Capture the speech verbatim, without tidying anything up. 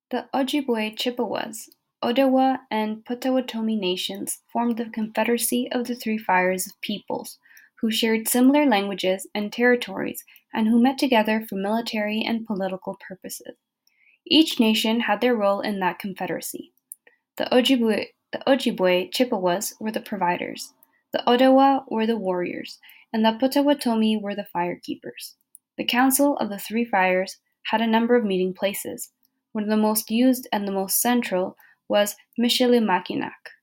The Ojibwe Chippewas, Odawa, and Potawatomi nations formed the Confederacy of the Three Fires of peoples, who shared similar languages and territories and who met together for military and political purposes. Each nation had their role in that confederacy. The Ojibwe, the Ojibwe Chippewas were the providers, the Odawa were the warriors, and the Potawatomi were the firekeepers. The Council of the Three Fires had a number of meeting places. One of the most used and the most central was Michilimackinac,